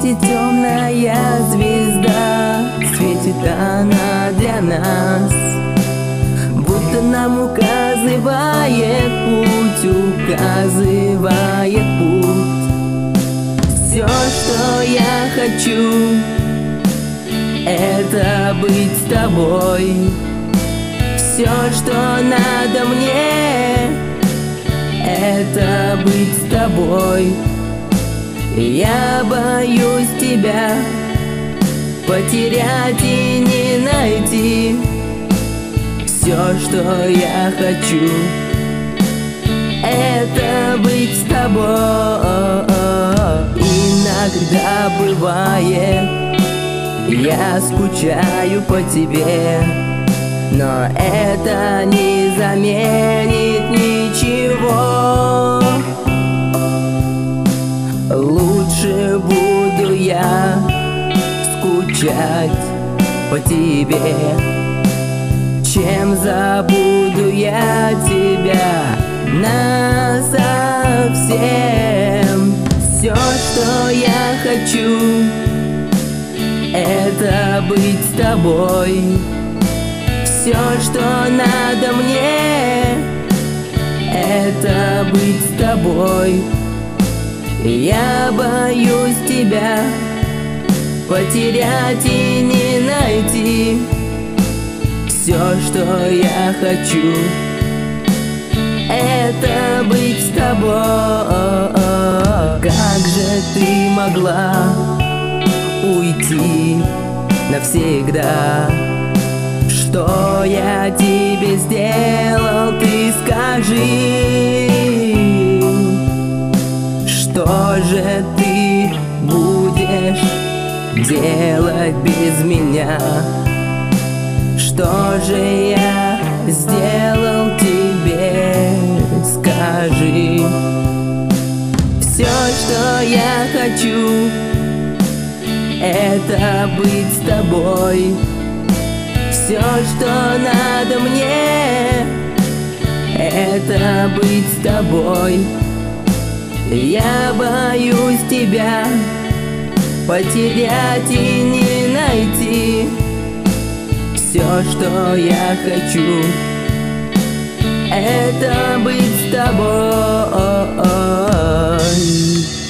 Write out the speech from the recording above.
светит темная звезда, светит она для нас, будто нам указывает путь. Все, что я хочу, это быть с тобой. Все, что надо мне, это быть с тобой. Я боюсь тебя потерять и не найти. Все, что я хочу, это быть с тобой. Иногда бывает, я скучаю по тебе, но это не заменит ничего. Лучше буду я скучать по тебе, чем забуду я тебя насовсем. Все, что я хочу, это быть с тобой. Все, что надо мне, это быть с тобой. Я боюсь тебя потерять и не найти. Все, что я хочу, это быть с тобой. Как же ты могла уйти навсегда? Что я тебе сделал, ты скажи. Что же ты будешь делать без меня? Что же я сделал тебе, скажи. Все, что я хочу, это быть с тобой. Все, что надо мне, это быть с тобой. Я боюсь тебя потерять и не найти. Все, что я хочу, это быть с тобой.